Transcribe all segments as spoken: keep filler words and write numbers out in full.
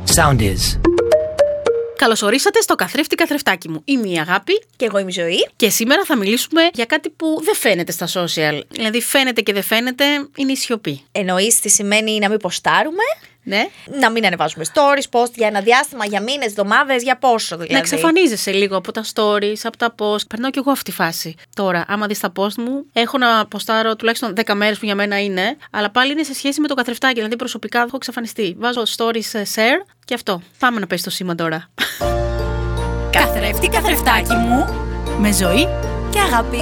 Sound is. Καλώς ορίσατε στο καθρέφτη καθρεφτάκι μου. Είμαι η Αγάπη. Και εγώ είμαι η Ζωή. Και σήμερα θα μιλήσουμε για κάτι που δεν φαίνεται στα social. Δηλαδή φαίνεται και δεν φαίνεται, είναι η σιωπή. Εννοείς τι σημαίνει να μην ποστάρουμε. Ναι. Να μην ανεβάζουμε stories, post για ένα διάστημα, για μήνες, εβδομάδες, για πόσο δηλαδή. Να εξαφανίζεσαι λίγο από τα stories, από τα post. Περνάω κι εγώ αυτή τη φάση. Τώρα, άμα δεις τα post μου, έχω να ποστάρω τουλάχιστον δέκα μέρες που για μένα είναι, αλλά πάλι είναι σε σχέση με το καθρεφτάκι. Δηλαδή προσωπικά έχω εξαφανιστεί. Βάζω stories share και αυτό. Πάμε να πέσει το σήμα τώρα. Καθρέφτη καθρεφτάκι μου με Ζωή και Αγάπη.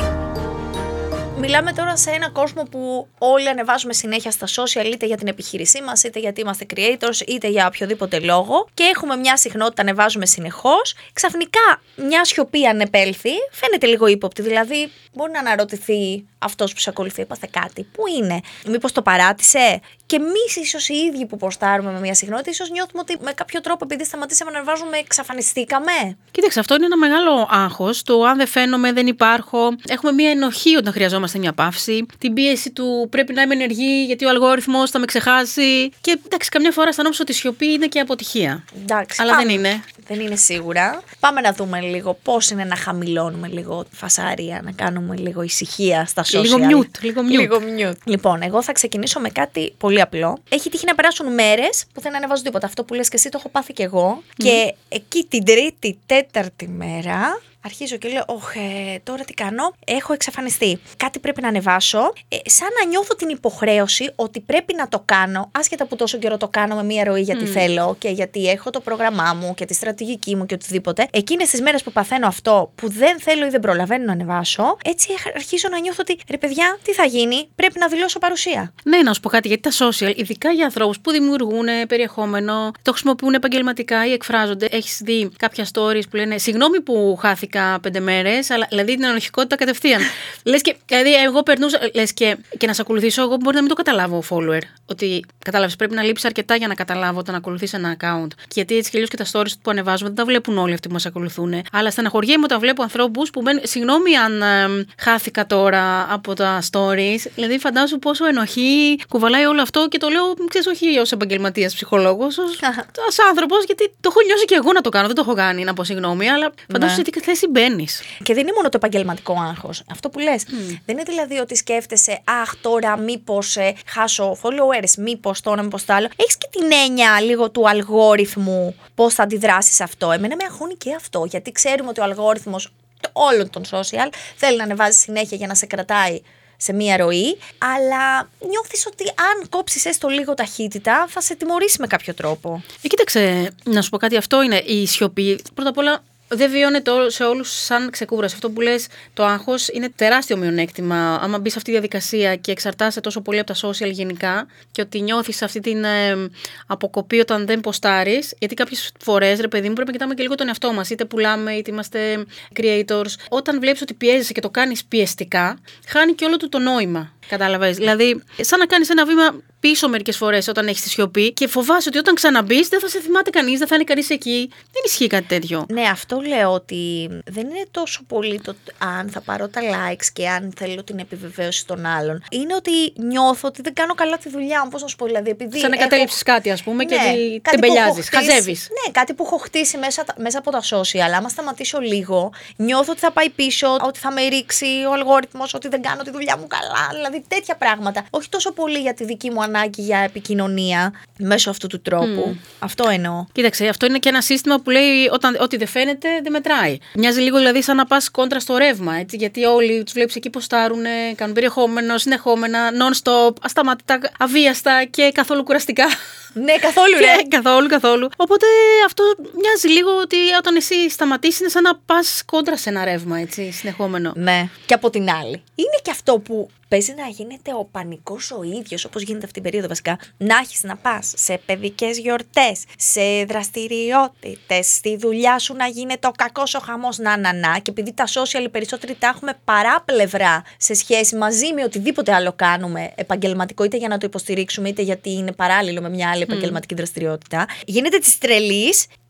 Μιλάμε τώρα σε έναν κόσμο που όλοι ανεβάζουμε συνέχεια στα social, είτε για την επιχείρησή μας, είτε γιατί είμαστε creators, είτε για οποιοδήποτε λόγο. Και έχουμε μια συχνότητα, ανεβάζουμε συνεχώς. Ξαφνικά μια σιωπή ανεπέλθει, φαίνεται λίγο ύποπτη. Δηλαδή, μπορεί να αναρωτηθεί αυτός που σε ακολουθεί, έπαθε κάτι. Πού είναι, μήπως το παράτησε. Και εμείς ίσως οι ίδιοι που ποστάρουμε με μια συχνότητα, ίσως νιώθουμε ότι με κάποιο τρόπο, επειδή σταματήσαμε να ανεβάζουμε, εξαφανιστήκαμε. Κοίταξε, αυτό είναι ένα μεγάλο άγχος. Το αν δεν φαίνομαι, δεν υπάρχω. Έχουμε μια ενοχή όταν χρειαζόμαστε μια παύση. Την πίεση του πρέπει να είμαι ενεργή, γιατί ο αλγόριθμος θα με ξεχάσει. Και εντάξει, καμιά φορά αισθανόμαστε ότι η σιωπή είναι και αποτυχία. Εντάξει, αλλά πάμε. δεν είναι. Δεν είναι σίγουρα. Πάμε να δούμε λίγο πώς είναι να χαμηλώνουμε λίγο φασάρια, να κάνουμε λίγο ησυχία στα social. Λίγο mute. Λίγο mute. Λίγο mute. Λοιπόν, εγώ θα ξεκινήσω με κάτι πολύ απλό. Έχει τύχει να περάσουν μέρες που δεν ανεβάζω τίποτα. Αυτό που λες και εσύ το έχω πάθει κι εγώ. Mm. Και εκεί την τρίτη, τέταρτη μέρα αρχίζω και λέω, όχ, ε, τώρα τι κάνω, έχω εξαφανιστεί. Κάτι πρέπει να ανεβάσω. Ε, σαν να νιώθω την υποχρέωση ότι πρέπει να το κάνω, άσχετα που τόσο καιρό το κάνω με μία ροή γιατί mm. θέλω και γιατί έχω το πρόγραμμά μου και τη στρατηγική μου και οτιδήποτε. Εκείνες τις μέρες που παθαίνω αυτό, που δεν θέλω ή δεν προλαβαίνω να ανεβάσω, έτσι αρχίζω να νιώθω ότι, ρε παιδιά, τι θα γίνει, πρέπει να δηλώσω παρουσία. Ναι, να σου πω κάτι, γιατί τα social, ειδικά για ανθρώπους που δημιουργούν περιεχόμενο, το χρησιμοποιούν επαγγελματικά ή εκφράζονται. Έχεις δει κάποια stories που λένε, συγγνώμη που χάθηκα πέντε μέρες, αλλά δηλαδή την ανοχικότητα κατευθείαν. Λες και, δηλαδή, εγώ περνούσα. Λες και, και να σε ακολουθήσω, εγώ μπορεί να μην το καταλάβω follower. Ότι κατάλαβες, πρέπει να λείψει αρκετά για να καταλάβω όταν ακολουθείς ένα account. Και γιατί έτσι και αλλιώς και τα stories που ανεβάζουμε δεν τα βλέπουν όλοι αυτοί που μας ακολουθούν. Αλλά στεναχωριέμαι όταν βλέπω ανθρώπους που μένουν. Συγγνώμη αν ε, χάθηκα τώρα από τα stories. Δηλαδή, φαντάζομαι πόσο ενοχή κουβαλάει όλο αυτό και το λέω, ξέρεις, όχι ως επαγγελματίας ψυχολόγος, ως άνθρωπος, γιατί το έχω νιώσει και εγώ να το κάνω. Δεν το έχω κάνει να πω συγγνώμη, αλλά φαντάζομαι σε τι θέση μπαίνεις. Και δεν είναι μόνο το επαγγελματικό άγχος. Αυτό που λες. Mm. Δεν είναι δηλαδή ότι σκέφτεσαι, αχ, τώρα μήπως ε, χάσω followers, μήπως τώρα, μήπως το άλλο. Έχεις και την έννοια λίγο του αλγόριθμου, πώς θα αντιδράσεις αυτό. Εμένα με αγχώνει και αυτό, γιατί ξέρουμε ότι ο αλγόριθμος όλων των social θέλει να ανεβάζει συνέχεια για να σε κρατάει σε μία ροή, αλλά νιώθεις ότι αν κόψεις έστω λίγο ταχύτητα θα σε τιμωρήσει με κάποιο τρόπο. Ε, κοίταξε, να σου πω κάτι, αυτό είναι η σιωπή. Πρώτα απ' όλα, δεν βιώνεται σε όλους σαν ξεκούραση. Αυτό που λες, το άγχος είναι τεράστιο μειονέκτημα. Άμα μπεις σε αυτή τη διαδικασία και εξαρτάσαι τόσο πολύ από τα social γενικά και ότι νιώθεις αυτή την ε, αποκοπή όταν δεν ποστάρεις, γιατί κάποιες φορές, ρε παιδί μου, πρέπει να κοιτάμε και λίγο τον εαυτό μας. Είτε πουλάμε, είτε είμαστε creators. Όταν βλέπεις ότι πιέζεσαι και το κάνεις πιεστικά, χάνει και όλο του το νόημα. Κατάλαβες. Δηλαδή, σαν να κάνεις ένα βήμα πίσω μερικές φορές όταν έχεις τη σιωπή και φοβάσαι ότι όταν ξαναμπείς δεν θα σε θυμάται κανείς, δεν θα είναι κανείς εκεί. Δεν ισχύει κάτι τέτοιο. Ναι, αυτό λέω ότι δεν είναι τόσο πολύ το αν θα πάρω τα likes και αν θέλω την επιβεβαίωση των άλλων. Είναι ότι νιώθω ότι δεν κάνω καλά τη δουλειά μου. Πώς να σου πω, δηλαδή. Επειδή σαν να έχω... κατέληψεις κάτι, ας πούμε, ναι, και τεμπελιάζεις, χαζεύεις. Ναι, κάτι που έχω χτίσει μέσα, μέσα από τα social. Αλλά άμα σταματήσω λίγο, νιώθω ότι θα πάει πίσω, ότι θα με ρίξει ο αλγόριθμος, ότι δεν κάνω τη δουλειά μου καλά. Δηλαδή τέτοια πράγματα. Όχι τόσο πολύ για τη δική μου ανάγκη για επικοινωνία μέσω αυτού του τρόπου. Mm. Αυτό εννοώ. Κοίταξε, αυτό είναι και ένα σύστημα που λέει όταν, ότι δεν φαίνεται, δεν μετράει. Μοιάζει λίγο δηλαδή σαν να πας κόντρα στο ρεύμα. Έτσι, γιατί όλοι τους βλέπεις εκεί ποστάρουν, κάνουν περιεχόμενο, συνεχόμενα, non-stop, ασταμάτητα, αβίαστα και καθόλου κουραστικά. Ναι, καθόλου, ρε. Και, καθόλου, καθόλου. Οπότε αυτό μοιάζει λίγο ότι όταν εσύ σταματήσεις είναι σαν να πας κόντρα σε ένα ρεύμα, έτσι, συνεχόμενο. Ναι. Και από την άλλη, είναι και αυτό που παίζει να γίνεται ο πανικός ο ίδιος, όπως γίνεται αυτή την περίοδο βασικά. Να έχεις να πας σε παιδικές γιορτές, σε δραστηριότητες, στη δουλειά σου να γίνεται ο κακός ο χαμός, να να να. Και επειδή τα social οι περισσότεροι τα έχουμε παράπλευρα σε σχέση μαζί με οτιδήποτε άλλο κάνουμε επαγγελματικό, είτε για να το υποστηρίξουμε, είτε γιατί είναι παράλληλο με μια άλλη επαγγελματική mm. δραστηριότητα, γίνεται της τρελής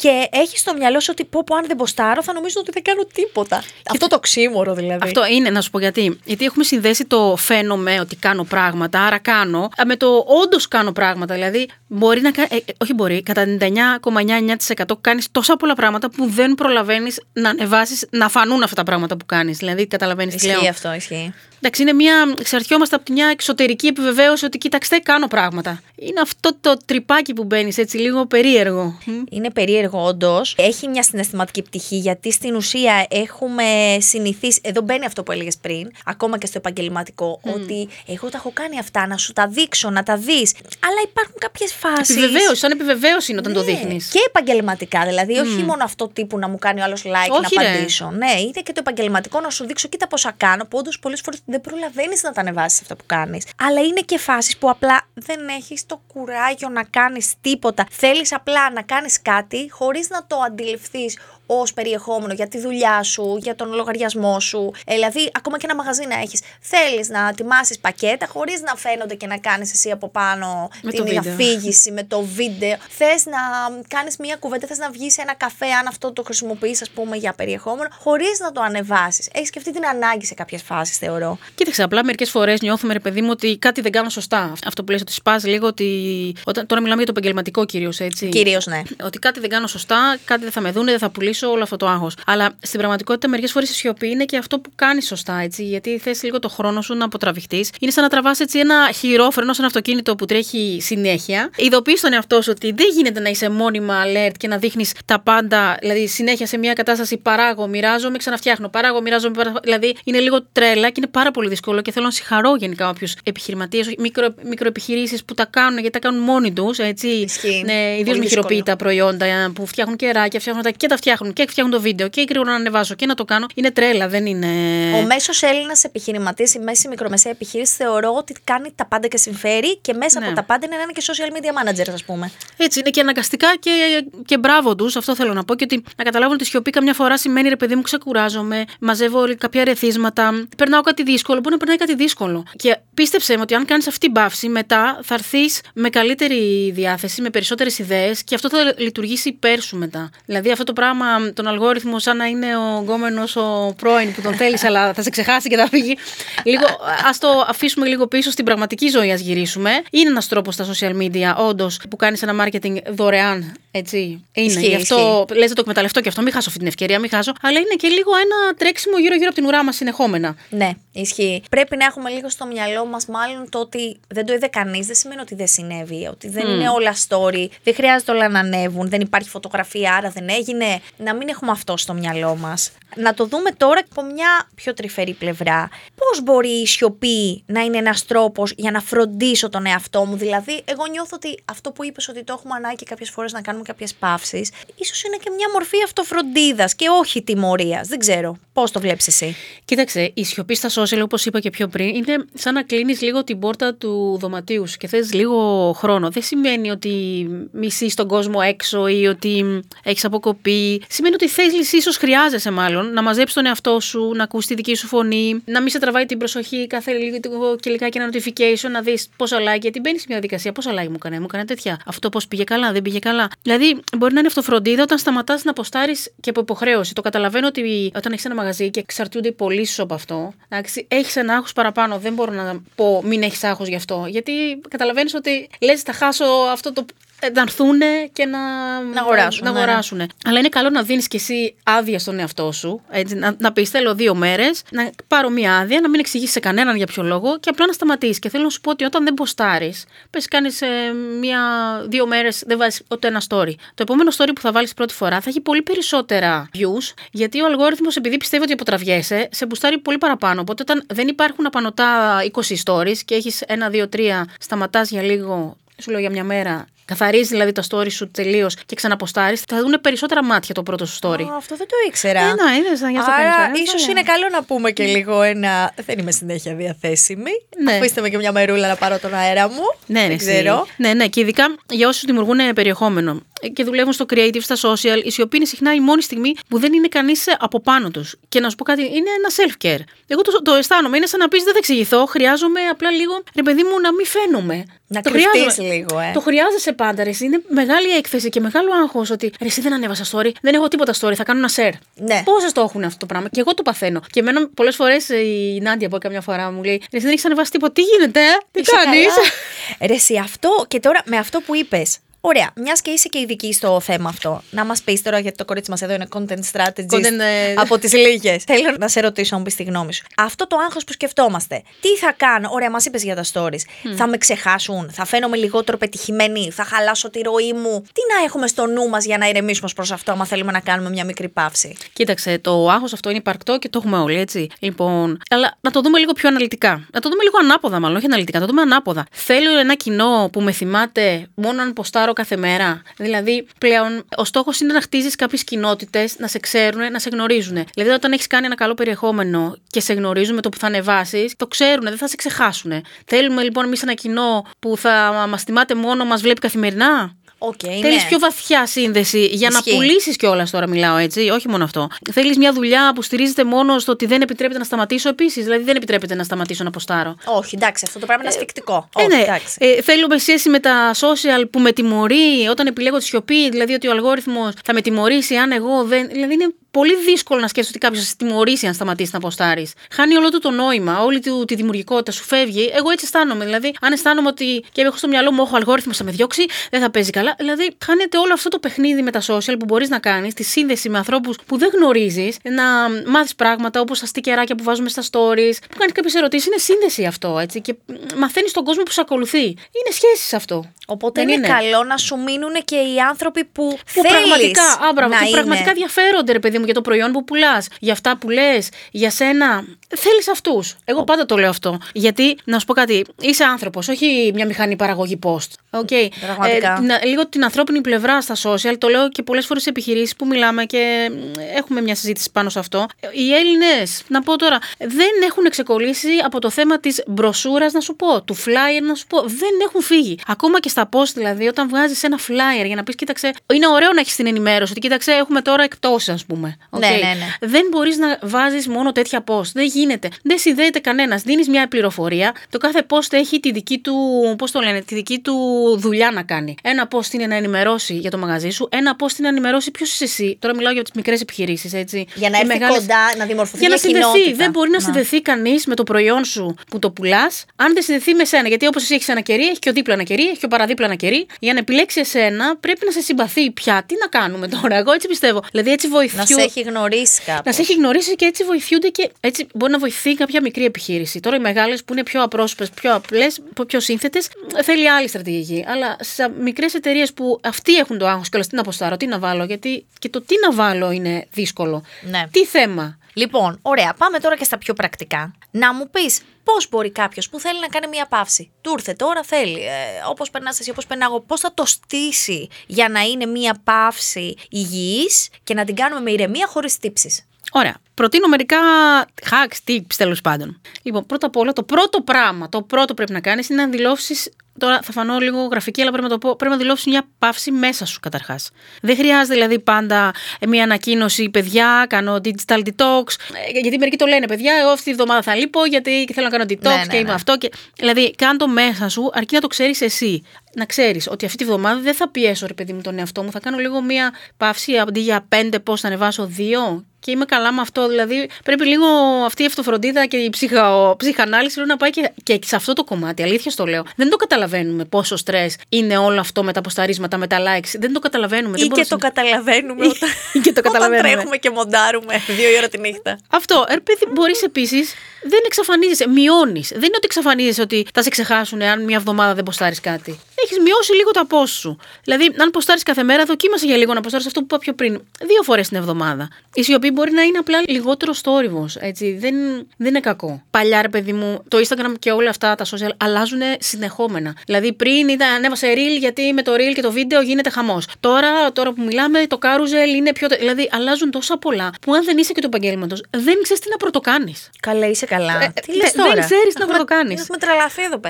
Και έχει στο μυαλό σου ότι πω, πω αν δεν ποστάρω θα νομίζω ότι δεν κάνω τίποτα. Και αυτό το ξύμορο δηλαδή. Αυτό είναι, να σου πω γιατί. Γιατί έχουμε συνδέσει το φαίνομαι ότι κάνω πράγματα, άρα κάνω, με το όντως κάνω πράγματα. Δηλαδή, μπορεί να κάνει. Ε, όχι μπορεί, κατά ενενήντα εννιά κόμμα ενενήντα εννιά τοις εκατό κάνεις τόσα πολλά πράγματα που δεν προλαβαίνεις να ανεβάσεις, να φανούν αυτά τα πράγματα που κάνεις. Δηλαδή, καταλαβαίνεις τι λέω. Ισχύει αυτό, ισχύει. Εντάξει, είναι μια. Εξαρτιόμαστε από μια εξωτερική επιβεβαίωση ότι κοιτάξτε, κάνω πράγματα. Είναι αυτό το τρυπάκι που μπαίνεις έτσι, λίγο περίεργο. Είναι περίεργο, όντως. Έχει μια συναισθηματική πτυχή, γιατί στην ουσία έχουμε συνηθίσει. Εδώ μπαίνει αυτό που έλεγες πριν, ακόμα και στο επαγγελματικό, mm. ότι εγώ τα έχω κάνει αυτά, να σου τα δείξω, να τα δεις. Αλλά υπάρχουν κάποιες φάσεις. Επιβεβαίωση, σαν επιβεβαίωση είναι όταν ναι, το δείχνεις. Και επαγγελματικά, δηλαδή, mm. όχι μόνο αυτό τύπου να μου κάνει ο άλλος like, όχι, να ρε. απαντήσω. Ναι, είναι και το επαγγελματικό να σου δείξω, κοίτα πόσα κάνω, που όντως πολλές φορές δεν προλαβαίνεις να τα ανεβάσεις αυτά που κάνεις. Αλλά είναι και φάσεις που απλά δεν έχεις το κουράγιο να κάνεις τίποτα. Θέλεις απλά να κάνεις κάτι χωρίς να το αντιληφθείς ως περιεχόμενο για τη δουλειά σου, για τον λογαριασμό σου. Ε, δηλαδή, ακόμα και ένα μαγαζί να έχεις. Θέλεις να ετοιμάσεις πακέτα χωρίς να φαίνονται και να κάνεις εσύ από πάνω με την διαφήγηση, με το βίντεο. Θες να κάνεις μία κουβέντα, θες να βγεις σε ένα καφέ, αν αυτό το χρησιμοποιείς, ας πούμε, για περιεχόμενο, χωρίς να το ανεβάσεις. Έχεις και αυτή την ανάγκη σε κάποιες φάσεις, θεωρώ. Κοίταξε, απλά μερικές φορές νιώθουμε, ρε παιδί μου, ότι κάτι δεν κάνω σωστά. Αυτό που λες ότι σπάς λίγο ότι. Όταν, τώρα μιλάμε για το επαγγελματικό κυρίως, έτσι. Κυρίως, ναι. Ότι κάτι δεν κάνω σωστά, κάτι δεν θα με δούνε, δεν θα πουλήσω, όλο αυτό το άγχος. Αλλά στην πραγματικότητα, μερικές φορές η σιωπή είναι και αυτό που κάνεις σωστά, έτσι. Γιατί θες λίγο το χρόνο σου να αποτραβηχτείς. Είναι σαν να τραβάς έτσι ένα χειρόφρενο σε ένα αυτοκίνητο που τρέχει συνέχεια. Ειδοποιείς τον εαυτό σου ότι δεν γίνεται να είσαι μόνιμα alert και να δείχνεις τα πάντα, δηλαδή συνέχεια σε μια κατάσταση παράγω, μοιράζομαι, ξαναφτιάχνω, παράγω, μοιράζομαι. Παράγω, δηλαδή είναι λίγο τρέλα και είναι πάρα πολύ δύσκολο και θέλω να συγχαρώ γενικά όποιους επιχειρηματίες, μικρο, μικροεπιχειρήσεις που τα κάνουν γιατί τα κάνουν μόνοι τους, έτσι. Ναι, ιδίως με χειροποίητα προϊόντα που φτιάχνουν κεράκια, φτιάχνουν τα, και τα φτιάχνουν και φτιάχνουν το βίντεο και γρήγορα να ανεβάσω και να το κάνω. Είναι τρέλα, δεν είναι. Ο μέσος Έλληνας επιχειρηματής, η μέση μικρομεσαία επιχείρηση, θεωρώ ότι κάνει τα πάντα και συμφέρει και μέσα ναι. από τα πάντα είναι να είναι και social media manager, ας πούμε. Έτσι είναι και αναγκαστικά και, και μπράβο τους, αυτό θέλω να πω. Και ότι να καταλάβουν ότι σιωπή καμιά φορά σημαίνει ρε παιδί μου, ξεκουράζομαι, μαζεύω κάποια ρεθίσματα, περνάω κάτι δύσκολο, μπορεί να περνάει κάτι δύσκολο. Και πίστεψε με ότι αν κάνεις αυτή την παύση, μετά θα έρθεις με καλύτερη διάθεση, με περισσότερες ιδέες και αυτό θα λειτουργήσει υπέρ σου μετά. Δηλαδή αυτό το πράγμα, τον αλγόριθμο, σαν να είναι ο γκόμενος ο πρώην που τον θέλεις, αλλά θα σε ξεχάσει και θα φύγει. Λίγο, ας το αφήσουμε λίγο πίσω στην πραγματική ζωή, ας γυρίσουμε. Είναι ένας τρόπος στα social media, όντως, που κάνεις ένα marketing δωρεάν. Έτσι. Είναι. Ισχύει, Γι' αυτό λες να το εκμεταλλευτώ και αυτό, μην χάσω αυτή την ευκαιρία, μην χάσω. Αλλά είναι και λίγο ένα τρέξιμο γύρω-γύρω από την ουρά μας συνεχόμενα. Ναι, ισχύει. Πρέπει να έχουμε λίγο στο μυαλό μας, μάλλον το ότι δεν το είδε κανείς, δεν σημαίνει ότι δεν συνέβη, ότι δεν mm. είναι όλα story, δεν χρειάζεται όλα να ανέβουν, δεν υπάρχει φωτογραφία, άρα δεν έγινε. Να μην έχουμε αυτό στο μυαλό μας. Να το δούμε τώρα από μια πιο τρυφερή πλευρά. Πώς μπορεί η σιωπή να είναι ένας τρόπος για να φροντίσω τον εαυτό μου? Δηλαδή, εγώ νιώθω ότι αυτό που είπες, ότι το έχουμε ανάγκη κάποιες φορές να κάνουμε κάποιες παύσεις, ίσως είναι και μια μορφή αυτοφροντίδας και όχι τιμωρίας. Δεν ξέρω. Πώς το βλέπεις εσύ? Κοίταξε, η σιωπή στα social, όπως είπα και πιο πριν, είναι σαν να κλείνεις λίγο την πόρτα του δωματίου σου και θες λίγο χρόνο. Δεν σημαίνει ότι μισείς τον κόσμο έξω ή ότι έχεις αποκοπεί. Σημαίνει ότι θες, ίσως χρειάζεσαι μάλλον, να μαζέψεις τον εαυτό σου, να ακούσεις τη δική σου φωνή, να μην σε τραβάει την προσοχή κάθε λίγο και λιγάκι ένα notification, να δεις πόσα like. Γιατί μπαίνεις σε μια διαδικασία, πόσα like μου έκανε, μου έκανε τέτοια. Αυτό πώς πήγε καλά, δεν πήγε καλά. Δηλαδή, μπορεί να είναι αυτοφροντίδα όταν σταματάς να ποστάρεις και από υποχρέωση. Το καταλαβαίνω ότι όταν έχεις ένα μαγαζί και εξαρτιούνται οι πωλήσεις σου από αυτό, έχεις ένα άγχος παραπάνω. Δεν μπορώ να πω μην έχεις άγχος γι' αυτό. Γιατί καταλαβαίνεις ότι λες θα χάσω αυτό το. Να έρθουν και να, να αγοράσουν. Να αγοράσουν. Ναι. Αλλά είναι καλό να δίνεις και εσύ άδεια στον εαυτό σου. Έτσι, να, να πεις θέλω δύο μέρες, να πάρω μία άδεια, να μην εξηγήσεις σε κανέναν για ποιο λόγο και απλά να σταματήσεις. Και θέλω να σου πω ότι όταν δεν ποστάρεις, πες κάνεις ε, μία, δύο μέρες, δεν βάζεις ούτε ένα story. Το επόμενο story που θα βάλεις πρώτη φορά θα έχει πολύ περισσότερα views, γιατί ο αλγόριθμος, επειδή πιστεύει ότι αποτραβιέσαι, σε μπουστάρει πολύ παραπάνω. Οπότε όταν δεν υπάρχουν απανωτά είκοσι stories και έχεις ένα, δύο, τρία, σταματάς για λίγο, σου λέω για μια μέρα. Καθαρίζει δηλαδή τα story σου τελείως και ξαναποστάρεις, θα δουν περισσότερα μάτια το πρώτο σου story. Oh, αυτό δεν το ήξερα. Ε, να, είδες, να, Άρα, ίσως είναι καλό να πούμε και λίγο ένα. Δεν είμαι συνέχεια διαθέσιμη. Ναι. Αφήστε με και μια μερούλα να πάρω τον αέρα μου. Ναι, ναι, δεν ξέρω. Ναι, ναι, και ειδικά για όσους δημιουργούν περιεχόμενο και δουλεύουν στο creative, στα social, η σιωπή είναι συχνά η μόνη στιγμή που δεν είναι κανείς από πάνω τους. Και να σου πω κάτι, είναι ένα self-care. Εγώ το, το αισθάνομαι, είναι σαν να πεις δεν θα εξηγηθώ, χρειάζομαι απλά λίγο, ρε παιδί μου, να μην φαίνομαι. Να κρυφτείς λίγο, ε. Το χρειάζεσαι πάντα, ρε, είναι μεγάλη έκθεση και μεγάλο άγχος ότι ρε, εσύ δεν ανέβασα story, δεν έχω τίποτα story, θα κάνω ένα share. Ναι. Πόσες το έχουν αυτό το πράγμα. Και εγώ το παθαίνω. Και εμένα πολλές φορές η Νάντια από καμιά φορά μου λέει: ρε, εσύ δεν έχεις ανεβάσει τίποτα, τι γίνεται, τι κάνεις. Ρε, εσύ αυτό και τώρα με αυτό που είπες. Ωραία, μιας και είσαι και ειδική στο θέμα αυτό, να μας πεις τώρα, γιατί το κορίτσι μας εδώ είναι content strategist Content, ε... από τις λίγες. Θέλω να σε ρωτήσω, να μου πεις τη γνώμη σου. Αυτό το άγχος που σκεφτόμαστε, τι θα κάνω, ωραία, μας είπες για τα stories, mm. θα με ξεχάσουν, θα φαίνομαι λιγότερο πετυχημένη, θα χαλάσω τη ροή μου. Τι να έχουμε στο νου μας για να ηρεμήσουμε προς αυτό, άμα θέλουμε να κάνουμε μια μικρή παύση. Κοίταξε, το άγχος αυτό είναι υπαρκτό και το έχουμε όλοι, έτσι. Λοιπόν, αλλά να το δούμε λίγο πιο αναλυτικά. Να το δούμε λίγο ανάποδα, μάλλον, όχι αναλυτικά, να το δούμε ανάποδα. Θέλω ένα κοινό που με θυμάται μόνο αν ποστάρω κάθε μέρα. Δηλαδή, πλέον, ο στόχος είναι να χτίζεις κάποιες κοινότητες, να σε ξέρουν, να σε γνωρίζουν. Δηλαδή, όταν έχεις κάνει ένα καλό περιεχόμενο και σε γνωρίζουν με το που θα ανεβάσεις, το ξέρουν, δεν θα σε ξεχάσουν. Θέλουμε λοιπόν εμείς ένα κοινό που θα μας θυμάται μόνο, μας βλέπει καθημερινά. Okay, Θέλεις ναι. πιο βαθιά σύνδεση για Ισχύει. να πουλήσεις κιόλας, τώρα μιλάω έτσι, όχι μόνο αυτό. Θέλεις μια δουλειά που στηρίζεται μόνο στο ότι δεν επιτρέπεται να σταματήσω επίσης. Δηλαδή δεν επιτρέπεται να σταματήσω να ποστάρω. Όχι, εντάξει, αυτό το πράγμα είναι ασφικτικό. Ε, Όχι, ναι. εντάξει. Ε, θέλουμε σχέση με τα social που με τιμωρεί όταν επιλέγω τη σιωπή, δηλαδή ότι ο αλγόριθμος θα με τιμωρήσει αν εγώ δεν. Δηλαδή είναι πολύ δύσκολο να σκέφτεσαι ότι κάποιος θα σε τιμωρήσει αν σταματήσει να ποστάρεις. Χάνει όλο του το νόημα, όλη του τη δημιουργικότητα σου φεύγει. Εγώ έτσι αισθάνομαι. Δηλαδή, αν αισθάνομαι ότι και έχω στο μυαλό μου, ο αλγόριθμος θα με διώξει, δεν θα παίζει καλά. Δηλαδή, χάνεται όλο αυτό το παιχνίδι με τα social που μπορείς να κάνεις, τη σύνδεση με ανθρώπους που δεν γνωρίζεις, να μάθεις πράγματα όπως τα στικεράκια που βάζουμε στα stories, που κάνεις κάποιες ερωτήσεις. Είναι σύνδεση αυτό, έτσι. Και μαθαίνεις τον κόσμο που σε ακολουθεί. Είναι σχέσεις αυτό. Οπότε δεν είναι, είναι καλό να σου μείνουν και οι άνθρωποι που, που πραγματικά, άμπραβο, να και είναι. πραγματικά ενδιαφέρονται, ρε παιδί μου, για το προϊόν που πουλάς, για αυτά που λες, για σένα. Θέλεις αυτούς. Εγώ Ο... πάντα το λέω αυτό. Γιατί, να σου πω κάτι, είσαι άνθρωπος, όχι μια μηχανή παραγωγή post. Okay. Πραγματικά. Ε, λίγο την ανθρώπινη πλευρά στα social, το λέω και πολλές φορές σε επιχειρήσεις που μιλάμε και έχουμε μια συζήτηση πάνω σε αυτό. Οι Έλληνες, να πω τώρα, δεν έχουν ξεκολλήσει από το θέμα της μπροσούρας, να σου πω, του flyer, να σου πω. Δεν έχουν φύγει. Ακόμα και στα post, δηλαδή, όταν βγάζεις ένα flyer για να πεις, κοίταξε, είναι ωραίο να έχεις την ενημέρωση, ότι κοίταξε, έχουμε τώρα εκπτώσεις, ας πούμε. Okay. Ναι, ναι, ναι. Δεν μπορείς να βάζεις μόνο τέτοια post. Δεν γίνεται. Δεν συνδέεται κανένας. Δίνεις μια πληροφορία. Το κάθε post έχει τη δική του, πώς το λένε, τη δική του δουλειά να κάνει. Ένα post είναι να ενημερώσει για το μαγαζί σου. Ένα post είναι να ενημερώσει ποιος είσαι εσύ. Τώρα μιλάω για τις μικρές επιχειρήσεις, έτσι. Για να οι έρθει μεγάλες... κοντά, να δημορφωθεί για μια να συνδεθεί. κοινότητα. Δεν μπορεί να, να συνδεθεί Ναι. κανείς με το προϊόν σου που το πουλάς, αν δεν συνδεθεί με σένα. Γιατί όπως εσύ έχεις ένα κερί, έχει και ο δίπλα ένα κερί, έχει και ο παραδίπλα ένα κερί. Για να επιλέξει εσένα, πρέπει να σε συμπαθεί πια. Τι να κάνουμε τώρα, εγώ έτσι πιστεύω. Δηλαδή έτσι βοηθούν. Να σε έχει γνωρίσει κάπως. Να σε έχει γνωρίσει και έτσι βοηθούνται και έτσι μπορεί να βοηθεί κάποια μικρή επιχείρηση. Τώρα οι μεγάλες που είναι πιο απρόσωπες, πιο απλές, πιο σύνθετες, θέλει άλλη στρατηγική. Αλλά σε μικρές εταιρείες που αυτοί έχουν το άγχος και όλα τι να αποστάρω, τι να βάλω, γιατί και το τι να βάλω είναι δύσκολο. Ναι. Τι θέμα. Λοιπόν, ωραία, πάμε τώρα και στα πιο πρακτικά. Να μου πεις πώς μπορεί κάποιος που θέλει να κάνει μια παύση. Του ήρθε τώρα, θέλει, ε, όπως περνάς εσύ, όπως περνάω εγώ, πώς θα το στήσει για να είναι μια παύση υγιής και να την κάνουμε με ηρεμία χωρίς τύψεις. Ωραία. Προτείνω μερικά hacks, tips τέλος πάντων. Λοιπόν, πρώτα απ' όλα, το πρώτο πράγμα, το πρώτο πρέπει να κάνεις είναι να δηλώσεις. Τώρα θα φανώ λίγο γραφική, αλλά πρέπει να το πω. Πρέπει να δηλώσεις μια παύση μέσα σου καταρχάς. Δεν χρειάζεται δηλαδή πάντα μια ανακοίνωση, παιδιά, κάνω digital detox. Γιατί μερικοί το λένε, παιδιά, εγώ αυτή τη βδομάδα θα λείπω, γιατί θέλω να κάνω detox ναι, ναι, και είμαι ναι. αυτό. Και... Δηλαδή, κάνε το μέσα σου, αρκεί να το ξέρεις εσύ. Να ξέρεις ότι αυτή τη βδομάδα δεν θα πιέσω, ρε παιδί μου, τον εαυτό μου. Θα κάνω λίγο μια παύση αντί για πέντε, πώς θα ανεβάσω δύο. Και είμαι καλά με αυτό. Δηλαδή, πρέπει λίγο αυτή η αυτοφροντίδα και η ψυχα, ψυχανάλυση να πάει και, και σε αυτό το κομμάτι. Αλήθεια στο λέω. Δεν το καταλαβαίνουμε πόσο στρες είναι όλο αυτό με τα ποσταρίσματα, με τα likes. Δεν το καταλαβαίνουμε. Ή δεν και μπορείς... το καταλαβαίνουμε όταν, και το καταλαβαίνουμε. όταν τρέχουμε και μοντάρουμε δύο η ώρα τη νύχτα. Αυτό. Ε, παιδί, μπορείς επίσης, δεν εξαφανίζεσαι, μειώνεις. Δεν είναι ότι εξαφανίζεσαι ότι θα σε ξεχάσουν αν μια εβδομάδα δεν ποστάρεις κάτι. Έχεις μειώσει λίγο τα post σου. Δηλαδή, αν ποστάρεις κάθε μέρα, δοκίμασε για λίγο να ποστάρεις αυτό που είπα πιο πριν. Δύο φορές την εβδομάδα. Η σιωπή μπορεί να είναι απλά λιγότερο θόρυβος. Έτσι. Δεν, δεν είναι κακό. Παλιά, ρε παιδί μου, το Instagram και όλα αυτά τα social αλλάζουν συνεχόμενα. Δηλαδή, πριν ήταν, ανέβασε reel γιατί με το reel και το βίντεο γίνεται χαμός. Τώρα, τώρα που μιλάμε, το carousel είναι πιο. Δηλαδή, αλλάζουν τόσα πολλά που αν δεν είσαι και του επαγγέλματος, δεν ξέρεις τι να πρωτοκάνεις. Καλά, είσαι καλά. Ε, τι λες δε, τώρα. Δεν ξέρεις τι να πρωτοκάνεις. Έχουμε τρελαθεί εδώ πέρα.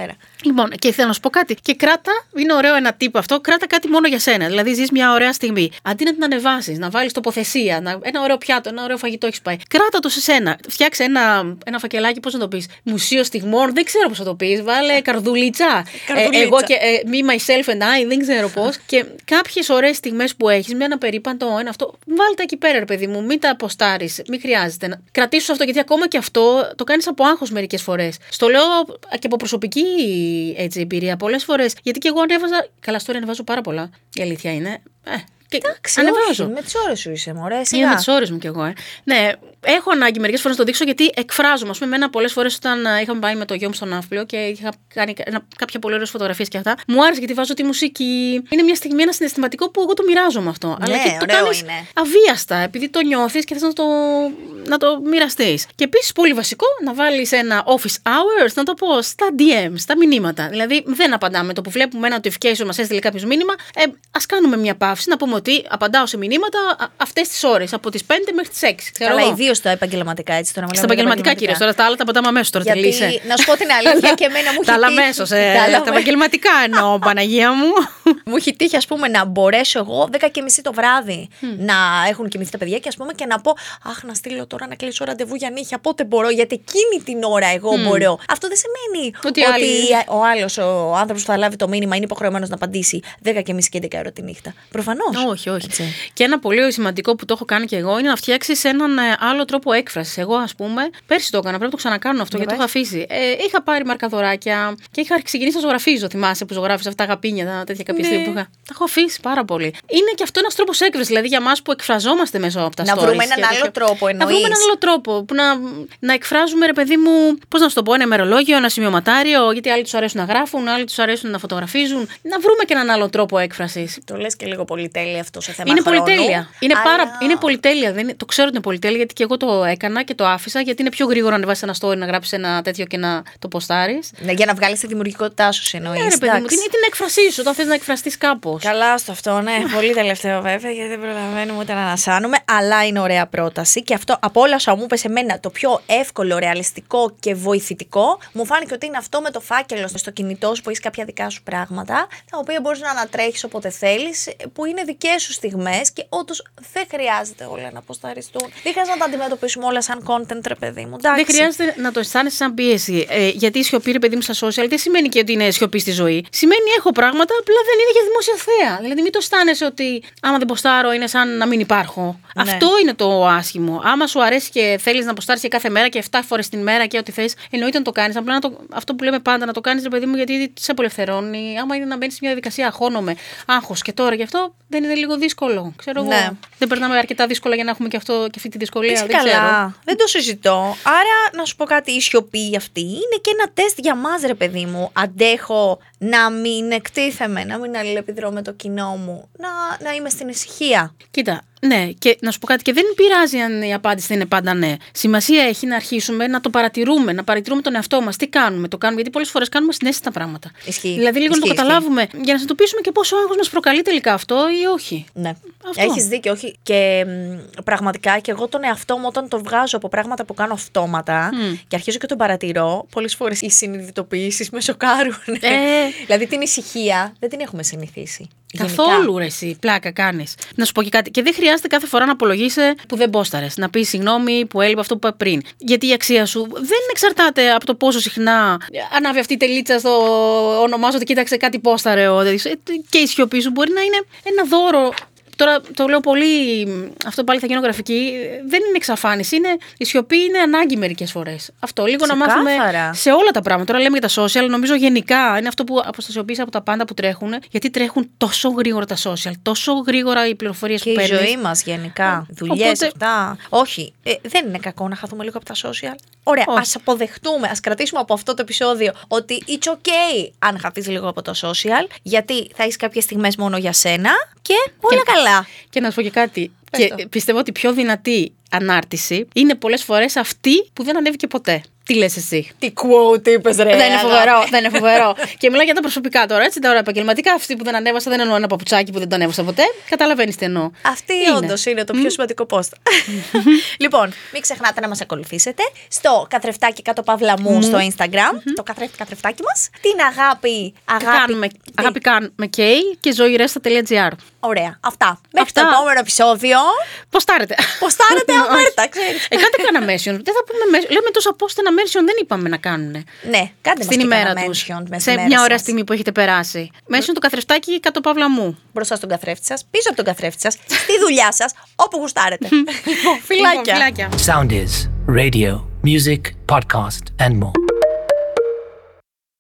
Λοιπόν, και θέλω να σου πω κάτι. Και κράτα, είναι ωραίο ένα τύπο αυτό, κράτα κάτι μόνο για σένα. Δηλαδή, ζεις μια ωραία στιγμή. Αντί να την ανεβάσεις, να βάλεις τοποθεσία, να, ένα ωραίο πιάτο, ένα ωραίο φαγητό έχεις πάει. Κράτα το σε σένα. Φτιάξε ένα, ένα φακελάκι, πώς να το πεις. Μουσείο στιγμών, δεν ξέρω πώς θα το πεις. Βάλε καρδουλίτσα. ε, εγώ και ε, me, myself and I, δεν ξέρω πώς. Και κάποιες ωραίες στιγμές που έχεις, με ένα περίπατο, ένα αυτό, βάλτε εκεί πέρα, ρε παιδί μου. Μην τα αποστάρεις. Μην χρειάζεται. Να κρατήσεις αυτό, γιατί ακόμα και αυτό το κάνεις από άγχος μερικές φορές. Στο λέω και από προσωπική έτσι, εμπειρία πολλές φορές. Γιατί και εγώ ανέβαζα. Καλά, τώρα ανεβάζω πάρα πολλά. Η αλήθεια είναι. Ε, και εντάξει, ανεβάζω. Όχι, με τις ώρες σου είσαι, μωρέ. Είναι με τις ώρες μου κι εγώ, ε. Ναι, έχω ανάγκη μερικές φορές να το δείξω γιατί εκφράζομαι. Α πούμε, εμένα πολλές φορές όταν είχαμε πάει με το γιο μου στον Ναύπλιο και είχα κάνει κάποια πολύ ωραίες φωτογραφίες και αυτά, μου άρεσε γιατί βάζω τη μουσική. Είναι μια στιγμή, ένα συναισθηματικό που εγώ το μοιράζομαι αυτό. Ναι, αλλά και το κάνεις είναι. αβίαστα, επειδή το νιώθεις και θες να το, να το μοιραστείς. Και επίσης, πολύ βασικό, να βάλεις ένα office hours, να το πω, στα ντι εμ, στα μηνύματα. Δηλαδή, δεν απαντάμε. Το που βλέπουμε ένα notification, μας έστειλε κάποιο μήνυμα, ε, ας κάνουμε μια παύση, να πούμε ότι απαντάω σε μηνύματα αυτές τις ώρες, από τις πέντε μέχρι τις έξι. Καλά, ιδίως στα επαγγελματικά έτσι. Τώρα στα επαγγελματικά κυρίως. Τώρα τα άλλα τα απαντάμε αμέσως. Τώρα γιατί, τελείσε. να σου πω την αλήθεια, και εμένα μου έχει τα άλλα τύχει. αμέσως. Ε, τα επαγγελματικά εννοώ, Παναγία μου. Μου έχει τύχει, ας πούμε, να μπορέσω εγώ δέκα και μισή το βράδυ mm. να έχουν κοιμηθεί τα παιδιά και ας πούμε και να πω αχ, να στείλω τώρα να κλείσω ραντεβού για νύχια. Πότε μπορώ, γιατί εκείνη την ώρα εγώ mm. μπορώ. Αυτό δεν σημαίνει ότι, ότι άλλη... ο άλλος, ο άνθρωπος που θα λάβει το μήνυμα είναι υποχρεωμένος να απαντήσει δέκα και μισή και έντεκα ώρα τη νύχτα. Προφανώς. Όχι, όχι. Έτσι. Και ένα πολύ σημαντικό που το έχω κάνει και εγώ είναι να φτιάξεις έναν άλλο τρόπο έκφρασης. Εγώ, ας πούμε, πέρσι το έκανα, πρέπει να το ξανακάνω αυτό, γιατί το έχω αφήσει. Ε, είχα πάρει μαρκαδωράκια και είχα ξεκινήσει να ζωγραφίζω. Θυμάσαι που ζωγράφιζα αυτά τα αγαπίνια, τέτοια κάποια στιγμή που είχα. Τα έχω αφήσει πάρα πολύ. Είναι και αυτό ένας τρόπος έκφρασης, δηλαδή για εμάς που εκφραζόμαστε μέσω από τα stories. Να βρούμε έναν άλλο τρόπο, εννοείς. Να βρούμε έναν άλλο τρόπο. Που να, να εκφράζουμε, ρε παιδί μου, πώς να σου το πω, ένα ημερολόγιο, ένα σημειωματάριο, γιατί άλλοι τους αρέσουν να γράφουν, άλλοι τους αρέσουν να φωτογραφίζουν. Να βρούμε και έναν άλλο τρόπο έκφρασης. Το λες και λίγο πολυτέλεια αυτό σε θέμα είναι χρόνου. Πολυτέλεια. Είναι, αλλά... πάρα, είναι πολυτέλεια. Δεν είναι, το ξέρω ότι είναι πολυτέλεια, γιατί και εγώ το έκανα και το άφησα, γιατί είναι πιο γρήγορα να ανεβάσεις ένα story, να γράψεις ένα τέτοιο και να το ποστάρεις. Ναι, για να βγάλεις τη δημιουργικότητά σου, εννοείς. Ναι, ρε παιδί μου, την, την έκφρασή σου, όταν θες να εκφραστείς κάπως. Καλά στο αυτό, ναι. Πολύ τελευταίο βέβαια, γιατί δεν προλαβαίνουμε ούτε να ανασάνουμε, αλλά είναι ωραία πρόταση. Και αυτό από όλα όσα μου είπες εμένα, το πιο εύκολο, ρεαλιστικό και βοηθητικό, μου φάνηκε ότι είναι αυτό με το φάκελο στο κινητό σου που έχεις κάποια δικά σου πράγματα, τα οποία μπορείς να ανατρέχεις όποτε θέλεις, που είναι δικές σου στιγμές και όντως δεν χρειάζεται όλα να αποσταριστούν. Δεν χρειάζεται να τα αντιμετωπίσουμε όλα σαν content, ρε παιδί μου. Εντάξει. Δεν χρειάζεται να το αισθάνεσαι σαν πίεση. Ε, γιατί η σιωπή, ρε παιδί μου, στα social δεν σημαίνει και ότι είναι σιωπή στη ζωή. Σημαίνει έχω πράγματα, απλά δεν είναι για δημόσια θέα. Δηλαδή, μην το αισθάνεσαι ότι άμα δεν ποστάρω είναι σαν να μην υπάρχω. Ναι. Αυτό είναι το άσχημο. Άμα σου αρέσει και θέλεις να ποστάρεις κάθε μέρα και εφτά φορές την μέρα και ό,τι θες, εννοείται να το κάνεις. Απλά να το, αυτό που λέμε πάντα, να το κάνεις, ρε παιδί μου, γιατί σε απελευθερώνει. Άμα είναι να μπαίνεις σε μια διαδικασία αγχώνομαι, άγχος και τώρα γι' αυτό δεν είναι λίγο δύσκολο. Ξέρω ναι. εγώ. Δεν περνάμε αρκετά δύσκολα για να έχουμε και, αυτό, και αυτή τη δυσκολία. Είσαι δεν καλά. Ξέρω. Δεν το συζητώ. Άρα, να σου πω κάτι, η σιωπή αυτή είναι και ένα τεστ για μας, ρε παιδί μου. Αντέχω να μην εκτίθεμαι, να μην αλληλεπιδρώ με το κοινό μου, να, να είμαι στην ησυχία. Κοίτα, ναι, και να σου πω κάτι, και δεν πειράζει αν η απάντηση δεν είναι πάντα ναι. Σημασία έχει να αρχίσουμε να το παρατηρούμε, να παρατηρούμε τον εαυτό μας. Τι κάνουμε, το κάνουμε, γιατί πολλές φορές κάνουμε συναίσθητα πράγματα. Ισχύει. Δηλαδή, λίγο Ισχύει, να το καταλάβουμε ισχύει. Για να συνειδητοποιήσουμε και πόσο άγχος μας προκαλεί τελικά αυτό ή όχι. Ναι. Έχεις δίκιο, όχι. Και μ, πραγματικά και εγώ τον εαυτό μου, όταν το βγάζω από πράγματα που κάνω αυτόματα mm. και αρχίζω και τον παρατηρώ, πολλές φορές οι συνειδητοποιήσεις με σοκάρουν. Ε. Δηλαδή την ησυχία δεν την έχουμε συνηθίσει. Καθόλου ρε εσύ, πλάκα κάνεις. Να σου πω και κάτι. Και δεν χρειάζεται κάθε φορά να απολογείσαι που δεν πόσταρες. Να πεις συγγνώμη που έλειπε αυτό που είπα πριν. Γιατί η αξία σου δεν εξαρτάται από το πόσο συχνά ανάβει αυτή η τελίτσα στο όνομά σου ότι κοίταξε κάτι πόσταρε. Και η σιωπή σου μπορεί να είναι ένα δώρο. Τώρα το λέω πολύ, αυτό πάλι θα γίνω γραφική, δεν είναι εξαφάνιση, είναι, η σιωπή είναι ανάγκη μερικές φορές. Αυτό, λίγο ξεκάθαρα. Να μάθουμε σε όλα τα πράγματα. Τώρα λέμε για τα social, νομίζω γενικά είναι αυτό που αποστασιοποιήσει από τα πάντα που τρέχουν, γιατί τρέχουν τόσο γρήγορα τα social, τόσο γρήγορα οι πληροφορίες που παίρνεις. Και η ζωή μας γενικά, δουλειές Οπότε... αυτά. Όχι, ε, δεν είναι κακό να χαθούμε λίγο από τα social. Ωραία, ας αποδεχτούμε, ας κρατήσουμε από αυτό το επεισόδιο ότι it's okay αν χαθείς λίγο από το social, γιατί θα έχεις κάποιες στιγμές μόνο για σένα και όλα και, καλά. Και να σου πω και κάτι, και πιστεύω ότι η πιο δυνατή ανάρτηση είναι πολλές φορές αυτή που δεν ανέβηκε ποτέ. Τι λες εσύ? Τι quote είπες, ρε. Δεν είναι φοβερό, δεν είναι φοβερό. Και μιλάω για τα προσωπικά τώρα, έτσι, τα ώρα επαγγελματικά. Αυτή που δεν ανέβασα, δεν εννοώ ένα παπουτσάκι που δεν το ανέβασα ποτέ. Καταλαβαίνεις τι εννοώ. Αυτή όντως είναι το πιο σημαντικό post. Λοιπόν, μην ξεχνάτε να μας ακολουθήσετε στο καθρεφτάκι κάτω παύλα μου στο Instagram, το καθρέφτη καθρεφτάκι μας. Την αγάπη, αγάπη. Κάνουμε, αγάπη κάνουμε και και ζωηρέστα.gr. Ωραία, αυτά. Μέχρι το επόμενο επεισόδιο. Ποστάρετε. Ποστάρετε αμέρτα, ξέρεις. Ε, κάντε κανένα mention. Δεν θα πούμε mention. Λέμε τόσα post ένα mention δεν είπαμε να κάνουνε. Ναι, κάντε στην μας ημέρα και τους. mention Σε μια ωραία στιγμή που έχετε περάσει. Mention το καθρεφτάκι κάτω παύλα μου. Μπροστά στον καθρέφτη σας, πίσω από τον καθρέφτη σας, στη δουλειά σας, όπου γουστάρετε. Φιλάκια. Φιλάκια. Sound is radio, music, podcast, and more.